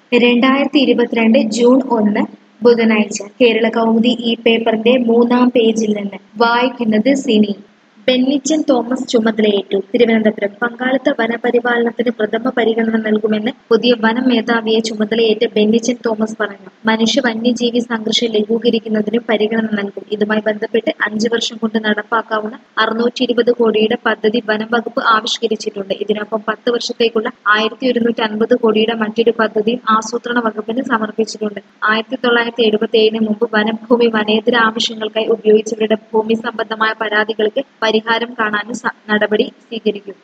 2022 June 1 ബുധനാഴ്ച കേരള കൗമുദി ഈ പേപ്പറിന്റെ മൂന്നാം പേജിൽ നിന്ന് വായിക്കുന്നത് സിനി. ബെന്നിച്ചൻ തോമസ് ചുമതലയേറ്റു. തിരുവനന്തപുരം പങ്കാളിത്ത വനപരിപാലനത്തിന് പ്രഥമ പരിഗണന നൽകുമെന്ന് പുതിയ വനം മേധാവിയെ ചുമതലയേറ്റ ബെന്നിച്ചൻ തോമസ് പറഞ്ഞു. മനുഷ്യ വന്യജീവി സംഘർഷം ലഘൂകരിക്കുന്നതിനും പരിഗണന നൽകും. ഇതുമായി ബന്ധപ്പെട്ട് 5 വർഷം കൊണ്ട് നടപ്പാക്കാവുന്ന 620 കോടിയുടെ പദ്ധതി വനം വകുപ്പ് ആവിഷ്കരിച്ചിട്ടുണ്ട്. ഇതിനൊപ്പം 10 വർഷത്തേക്കുള്ള 1150 കോടിയുടെ മറ്റൊരു പദ്ധതിയും ആസൂത്രണ വകുപ്പിന് സമർപ്പിച്ചിട്ടുണ്ട്. 1977 മുമ്പ് വനഭൂമി വനേതര ആവശ്യങ്ങൾക്കായി ഉപയോഗിച്ചവരുടെ ഭൂമി സംബന്ധമായ പരാതികൾക്ക് പരിഹാരം കാണാനും നടപടി സ്വീകരിക്കും.